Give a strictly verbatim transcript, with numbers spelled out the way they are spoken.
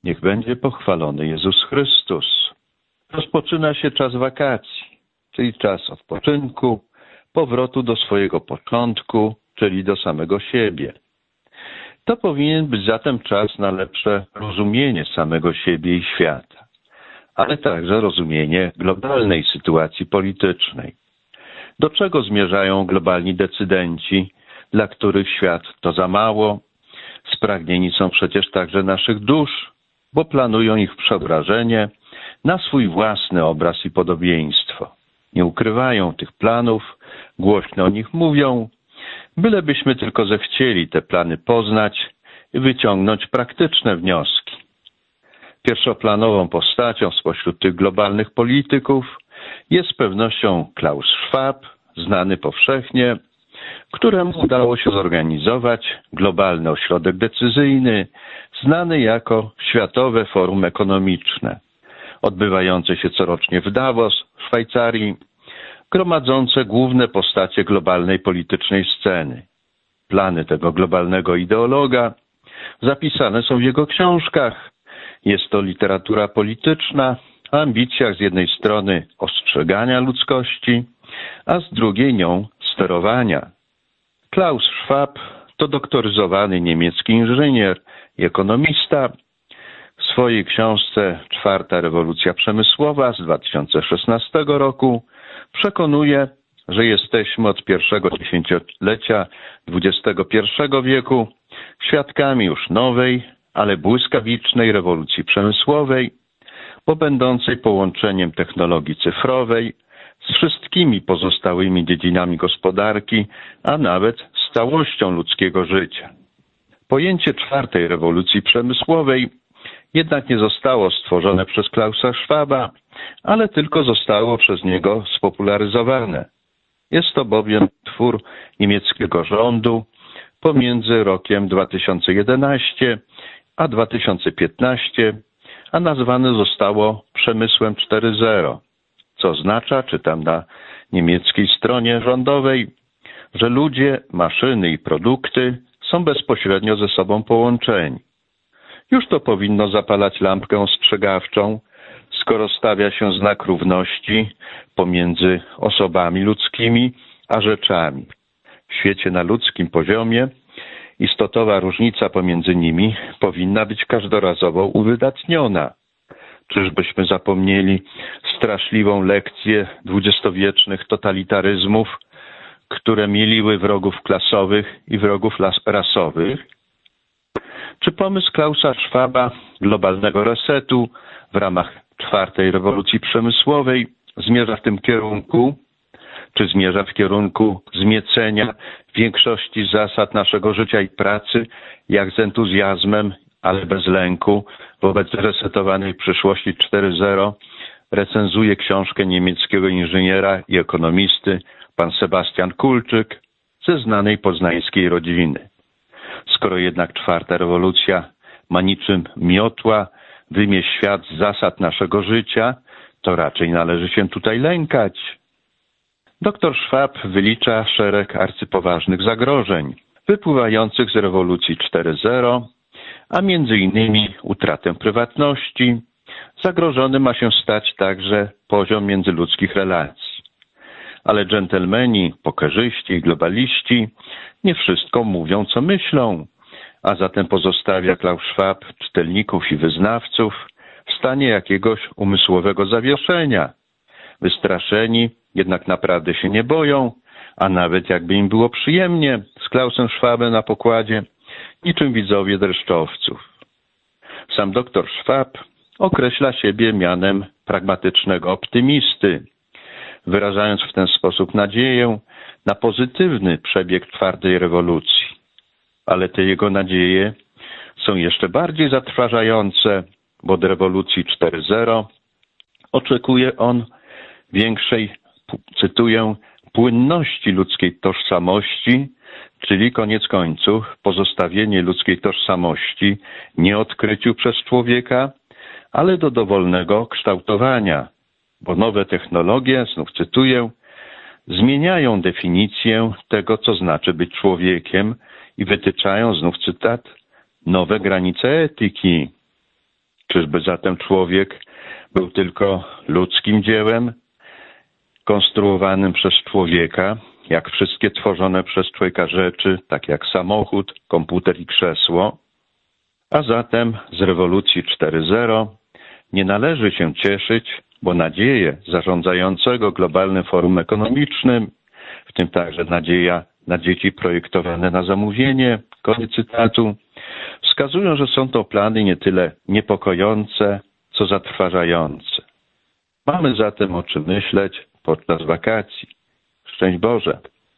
Niech będzie pochwalony Jezus Chrystus. Rozpoczyna się czas wakacji, czyli czas odpoczynku, powrotu do swojego początku, czyli do samego siebie. To powinien być zatem czas na lepsze rozumienie samego siebie i świata, ale także rozumienie globalnej sytuacji politycznej. Do czego zmierzają globalni decydenci, dla których świat to za mało? Spragnieni są przecież także naszych dusz, bo planują ich przeobrażenie na swój własny obraz i podobieństwo. Nie ukrywają tych planów, głośno o nich mówią, bylebyśmy tylko zechcieli te plany poznać i wyciągnąć praktyczne wnioski. Pierwszoplanową postacią spośród tych globalnych polityków jest z pewnością Klaus Schwab, znany powszechnie, któremu udało się zorganizować globalny ośrodek decyzyjny, znany jako Światowe Forum Ekonomiczne, odbywające się corocznie w Davos, w Szwajcarii, gromadzące główne postacie globalnej politycznej sceny. Plany tego globalnego ideologa zapisane są w jego książkach. Jest to literatura polityczna o ambicjach z jednej strony ostrzegania ludzkości, a z drugiej nią sterowania. Klaus Schwab to doktoryzowany niemiecki inżynier i ekonomista. W swojej książce Czwarta rewolucja przemysłowa z dwa tysiące szesnastego roku przekonuje, że jesteśmy od pierwszego dziesięciolecia dwudziestego pierwszego wieku świadkami już nowej, ale błyskawicznej rewolucji przemysłowej, bo będącej połączeniem technologii cyfrowej z wszystkimi pozostałymi dziedzinami gospodarki, a nawet z całością ludzkiego życia. Pojęcie czwartej rewolucji przemysłowej jednak nie zostało stworzone przez Klausa Schwaba, ale tylko zostało przez niego spopularyzowane. Jest to bowiem twór niemieckiego rządu pomiędzy rokiem dwa tysiące jedenastym a dwa tysiące piętnastym, a nazwane zostało przemysłem cztery zero, co oznacza, czytam na niemieckiej stronie rządowej, że ludzie, maszyny i produkty są bezpośrednio ze sobą połączeni. Już to powinno zapalać lampkę ostrzegawczą, skoro stawia się znak równości pomiędzy osobami ludzkimi a rzeczami. W świecie na ludzkim poziomie istotowa różnica pomiędzy nimi powinna być każdorazowo uwydatniona. Czyżbyśmy zapomnieli straszliwą lekcję dwudziestowiecznych totalitaryzmów, które mieliły wrogów klasowych i wrogów rasowych? Czy pomysł Klausa Schwaba globalnego resetu w ramach czwartej rewolucji przemysłowej zmierza w tym kierunku? Czy zmierza w kierunku zmiecenia większości zasad naszego życia i pracy, jak z entuzjazmem, ale bez lęku, wobec resetowanej przyszłości cztery zero recenzuje książkę niemieckiego inżyniera i ekonomisty pan Sebastian Kulczyk ze znanej poznańskiej rodziny. Skoro jednak czwarta rewolucja ma niczym miotła wymieść świat z zasad naszego życia, to raczej należy się tutaj lękać. Doktor Schwab wylicza szereg arcypoważnych zagrożeń wypływających z rewolucji cztery zero, a między innymi utratę prywatności. Zagrożony ma się stać także poziom międzyludzkich relacji. Ale dżentelmeni, pokerzyści i globaliści nie wszystko mówią, co myślą, a zatem pozostawia Klaus Schwab czytelników i wyznawców w stanie jakiegoś umysłowego zawieszenia. Wystraszeni jednak naprawdę się nie boją, a nawet jakby im było przyjemnie z Klausem Schwabem na pokładzie, niczym widzowie dreszczowców. Sam doktor Schwab określa siebie mianem pragmatycznego optymisty, wyrażając w ten sposób nadzieję na pozytywny przebieg czwartej rewolucji. Ale te jego nadzieje są jeszcze bardziej zatrważające, bo od rewolucji cztery zero oczekuje on większej, cytuję, płynności ludzkiej tożsamości, czyli koniec końców pozostawienie ludzkiej tożsamości nie odkryciu przez człowieka, ale do dowolnego kształtowania, bo nowe technologie, znów cytuję, zmieniają definicję tego, co znaczy być człowiekiem i wytyczają, znów cytat, nowe granice etyki. Czyżby zatem człowiek był tylko ludzkim dziełem, konstruowanym przez człowieka, jak wszystkie tworzone przez człowieka rzeczy, tak jak samochód, komputer i krzesło? A zatem z rewolucji cztery zero nie należy się cieszyć, bo nadzieje zarządzającego globalnym forum ekonomicznym, w tym także nadzieja na dzieci projektowane na zamówienie, koniec cytatu, wskazują, że są to plany nie tyle niepokojące, co zatrważające. Mamy zatem o czym myśleć podczas wakacji. Szczęść Boże!